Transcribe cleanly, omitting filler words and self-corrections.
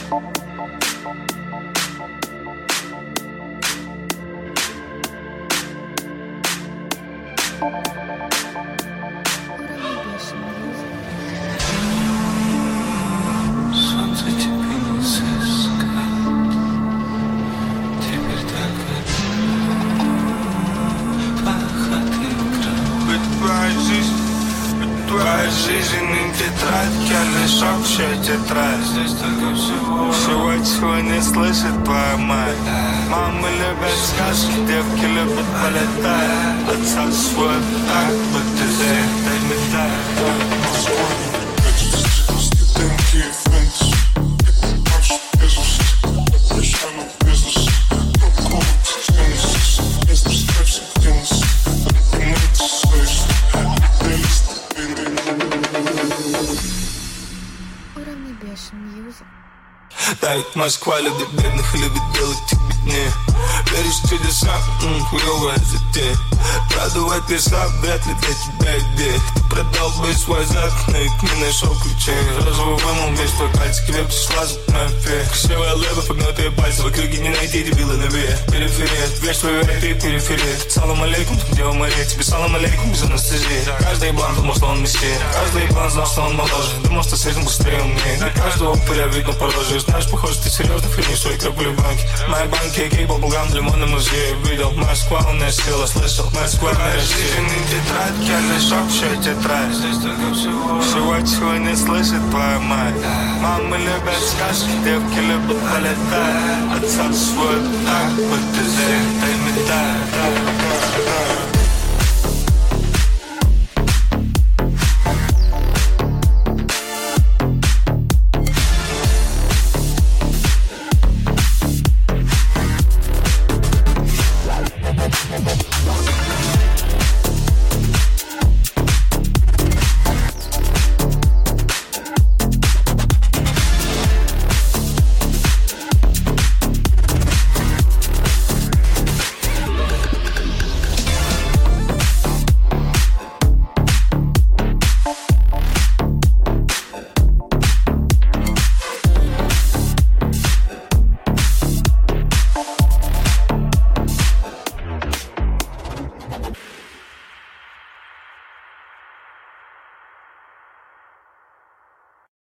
Солнце тебе не сыскать, теперь так плохо ты играл. Твоя жизнь не тетрадь, я лишь общая тетрадь. Здесь только всего чего не слышит твоя мать. Мамы любят сказки, девки любят полетать. Отца свой так, будто ты, дай медаль. Так, Москва любит бедных и любит делать их беднее. Веришь в чудеса, хуёвая затея. Продувать песка, вряд ли для тебя идея. Ты продал бы свой зад, но и не нашел ключей. Розовый вымыл весь твой пальцы, крепче слазу на фе. Красивая леба, погнутые пальцы, в округе не найти дебила на ве. Периферия, вещь твою, ты периферия. Салам алейкум, где в море, тебе салам алейкум без анестезии. Каждый еблан думал, что он мессия. Каждый еблан знал, что он моложе. Думал, что с этим быстрее умнее. Для каждого упыря видно по роже. Знаешь, похоже, ты серьезно хранишь свои капли в банке. Моя банки, кейк, балбулгам, лимонный музей. Видел, Москва, умная сила, слышал, Москва, на России. Не тетрадь, я лишь общая тетрадь. Здесь только всего чего не слышит твоя мать. Мамы любят сказки, девки любят полетать. Отца свой так, будто ты, дай медаль.